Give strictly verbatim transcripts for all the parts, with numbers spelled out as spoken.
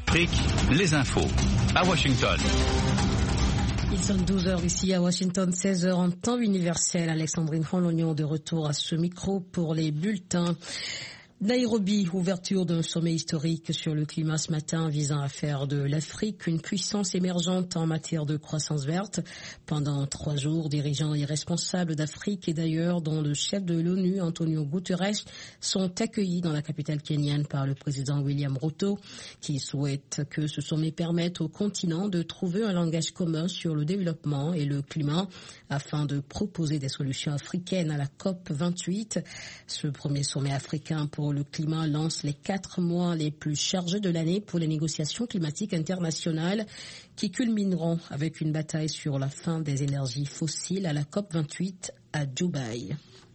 Afrique, les infos. À Washington. Il sonne douze heures ici à Washington, seize heures en temps universel. Alexandrine Rolognon de retour à ce micro pour les bulletins. Nairobi, ouverture d'un sommet historique sur le climat ce matin visant à faire de l'Afrique une puissance émergente en matière de croissance verte. Pendant trois jours, dirigeants et responsables d'Afrique et d'ailleurs, dont le chef de l'ONU, Antonio Guterres, sont accueillis dans la capitale kenyane par le président William Ruto, qui souhaite que ce sommet permette au continent de trouver un langage commun sur le développement et le climat afin de proposer des solutions africaines à la COP vingt-huit. Ce premier sommet africain pour le climat lance les quatre mois les plus chargés de l'année pour les négociations climatiques internationales qui culmineront avec une bataille sur la fin des énergies fossiles à la COP vingt-huit à Dubaï.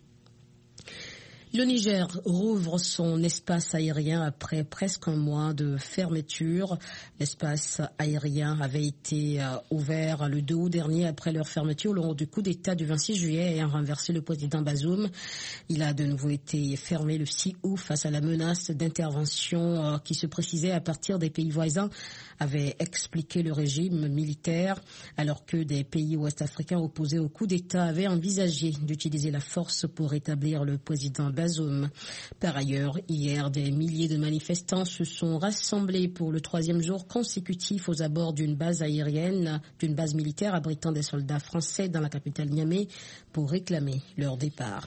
Le Niger rouvre son espace aérien après presque un mois de fermeture. L'espace aérien avait été euh, ouvert le deux août dernier après leur fermeture lors du coup d'État du vingt-six juillet ayant renversé le président Bazoum. Il a de nouveau été fermé le six août face à la menace d'intervention euh, qui se précisait à partir des pays voisins, avait expliqué le régime militaire, alors que des pays ouest-africains opposés au coup d'État avaient envisagé d'utiliser la force pour rétablir le président Bazoum. Par ailleurs, hier, des milliers de manifestants se sont rassemblés pour le troisième jour consécutif aux abords d'une base aérienne, d'une base militaire abritant des soldats français dans la capitale Niamey pour réclamer leur départ.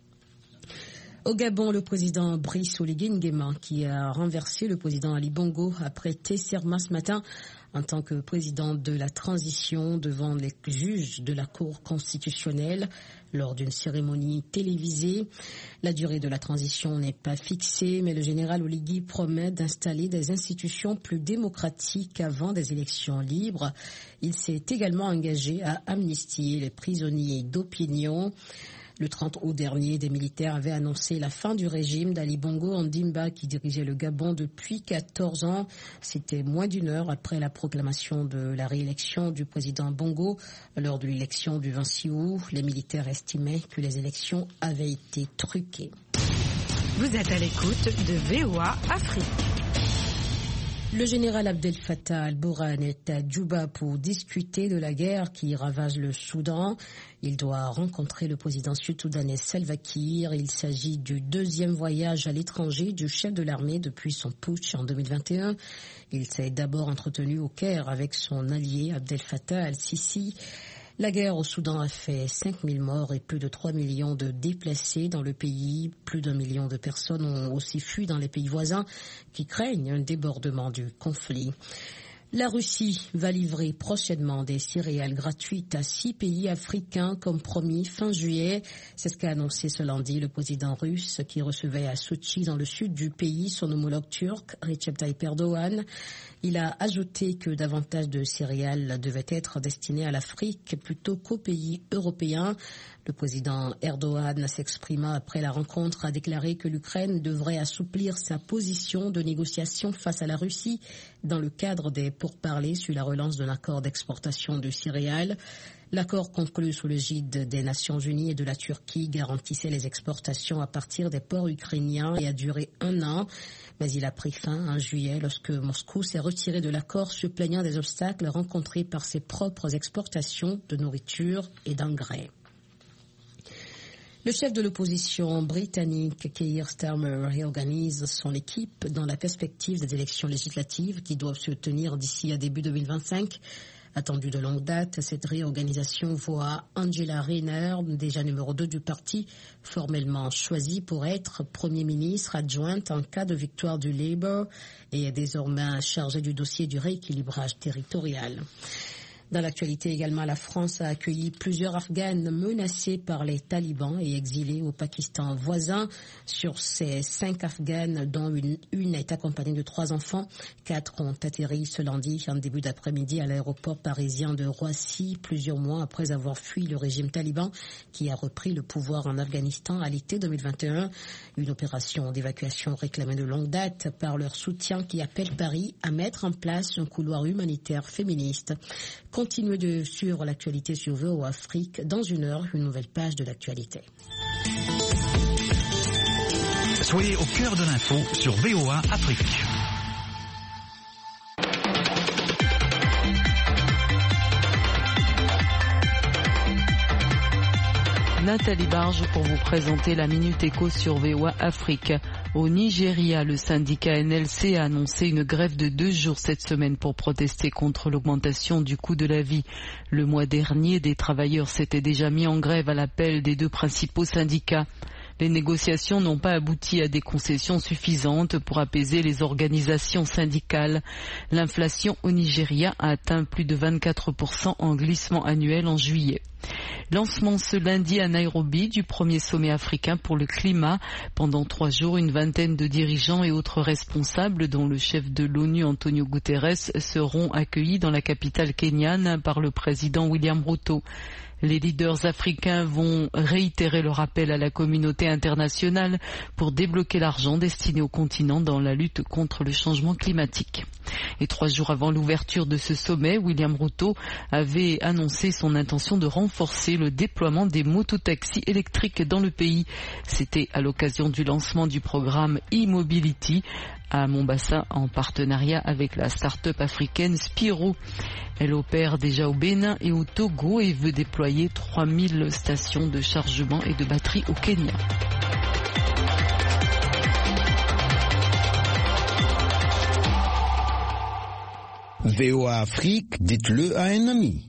Au Gabon, le président Brice Oligui Nguema, qui a renversé le président Ali Bongo, a prêté serment ce matin en tant que président de la transition devant les juges de la Cour constitutionnelle lors d'une cérémonie télévisée. La durée de la transition n'est pas fixée, mais le général Oligui promet d'installer des institutions plus démocratiques avant des élections libres. Il s'est également engagé à amnistier les prisonniers d'opinion. Le trente août dernier, des militaires avaient annoncé la fin du régime d'Ali Bongo Ondimba qui dirigeait le Gabon depuis quatorze ans. C'était moins d'une heure après la proclamation de la réélection du président Bongo. Lors de l'élection du vingt-six août, les militaires estimaient que les élections avaient été truquées. Vous êtes à l'écoute de V O A Afrique. Le général Abdel Fattah al-Burhan est à Djouba pour discuter de la guerre qui ravage le Soudan. Il doit rencontrer le président sud-soudanais Salva Kiir. Il s'agit du deuxième voyage à l'étranger du chef de l'armée depuis son putsch en deux mille vingt et un. Il s'est d'abord entretenu au Caire avec son allié Abdel Fattah al-Sisi. La guerre au Soudan a fait cinq mille morts et plus de trois millions de déplacés dans le pays. Plus d'un million de personnes ont aussi fui dans les pays voisins qui craignent un débordement du conflit. La Russie va livrer prochainement des céréales gratuites à six pays africains comme promis fin juillet. C'est ce qu'a annoncé ce lundi le président russe qui recevait à Sochi dans le sud du pays son homologue turc Recep Tayyip Erdogan. Il a ajouté que davantage de céréales devaient être destinées à l'Afrique plutôt qu'aux pays européens. Le président Erdogan s'exprimant après la rencontre a déclaré que l'Ukraine devrait assouplir sa position de négociation face à la Russie dans le cadre des pourparlers sur la relance d'un accord d'exportation de céréales. L'accord conclu sous l'égide des Nations Unies et de la Turquie garantissait les exportations à partir des ports ukrainiens et a duré un an. Mais il a pris fin en juillet lorsque Moscou s'est retiré de l'accord se plaignant des obstacles rencontrés par ses propres exportations de nourriture et d'engrais. Le chef de l'opposition britannique, Keir Starmer, réorganise son équipe dans la perspective des élections législatives qui doivent se tenir d'ici à début deux mille vingt-cinq. Attendue de longue date, cette réorganisation voit Angela Rayner, déjà numéro deux du parti, formellement choisie pour être Premier ministre adjointe en cas de victoire du Labour et est désormais chargée du dossier du rééquilibrage territorial. Dans l'actualité également, la France a accueilli plusieurs Afghanes menacés par les talibans et exilés au Pakistan voisin. Sur ces cinq Afghanes, dont une, une est accompagnée de trois enfants, quatre ont atterri ce lundi en début d'après-midi à l'aéroport parisien de Roissy, plusieurs mois après avoir fui le régime taliban qui a repris le pouvoir en Afghanistan à l'été deux mille vingt et un. Une opération d'évacuation réclamée de longue date par leur soutien qui appelle Paris à mettre en place un couloir humanitaire féministe. Continuez de suivre l'actualité sur V O A Afrique. Dans une heure, une nouvelle page de l'actualité. Soyez au cœur de l'info sur V O A Afrique. Nathalie Barge pour vous présenter la Minute Éco sur V O A Afrique. Au Nigeria, le syndicat N L C a annoncé une grève de deux jours cette semaine pour protester contre l'augmentation du coût de la vie. Le mois dernier, des travailleurs s'étaient déjà mis en grève à l'appel des deux principaux syndicats. Les négociations n'ont pas abouti à des concessions suffisantes pour apaiser les organisations syndicales. L'inflation au Nigeria a atteint plus de vingt-quatre pour cent en glissement annuel en juillet. Lancement ce lundi à Nairobi du premier sommet africain pour le climat. Pendant trois jours, une vingtaine de dirigeants et autres responsables, dont le chef de l'ONU Antonio Guterres, seront accueillis dans la capitale kenyane par le président William Ruto. Les leaders africains vont réitérer leur appel à la communauté internationale pour débloquer l'argent destiné au continent dans la lutte contre le changement climatique. Et trois jours avant l'ouverture de ce sommet, William Ruto avait annoncé son intention de renforcer le déploiement des mototaxis électriques dans le pays. C'était à l'occasion du lancement du programme e-Mobility à Mombasa en partenariat avec la start-up africaine Spiro. Elle opère déjà au Bénin et au Togo et veut déployer trois mille stations de chargement et de batterie au Kenya. V O A Afrique, dites-le à un ami.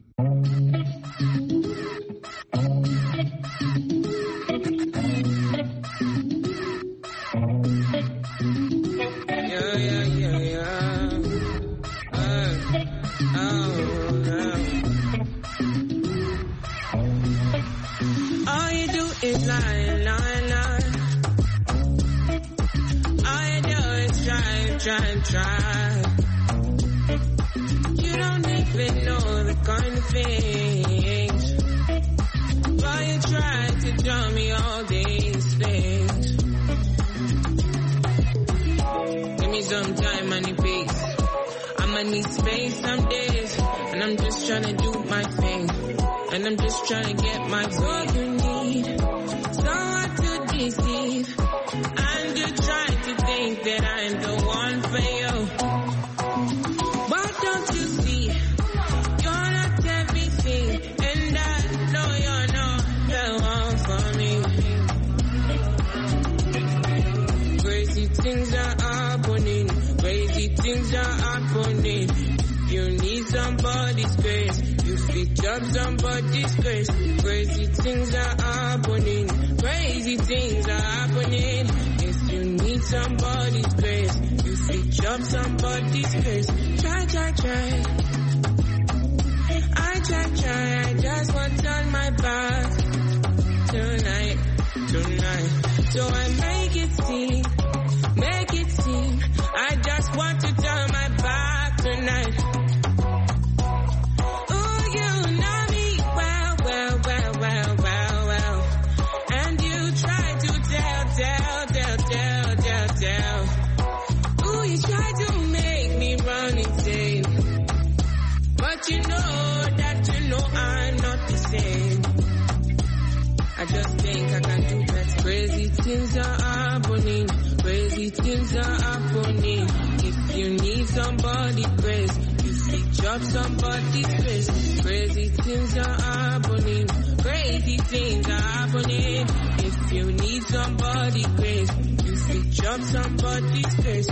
Try, try. You don't even know the kind of things. Why you try to tell me all these things? Give me some time and peace. I'ma need space some days, and I'm just trying to do my thing, and I'm just trying to get my all you need. Someone to deceive, and you try to think that I'm the one for you. Why don't you see you're not everything, and I know you're not the one for me. Crazy things are happening, crazy things are happening. You need somebody's grace, you speak up somebody's grace. Crazy things are happening, crazy things are happening. If you need somebody's grace, you speak up somebody's grace. Try, try, try. I try, try, I just want to turn my back tonight, tonight. So I make it seem, make it seem. I just want to turn my back tonight. You know that you know I'm not the same. I just think I can do that. Crazy things are happening, crazy things are happening. If you need somebody grace, you speak up somebody's grace. Crazy things are happening, crazy things are happening. If you need somebody grace, you speak up somebody's grace.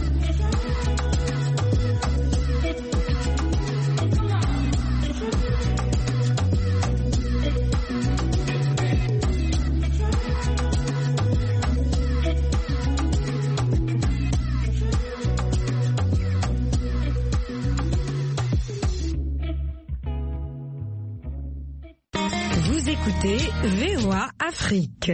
Vous écoutez V O A Afrique.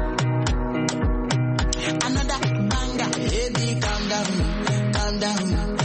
Another banger, baby, calm down, calm down.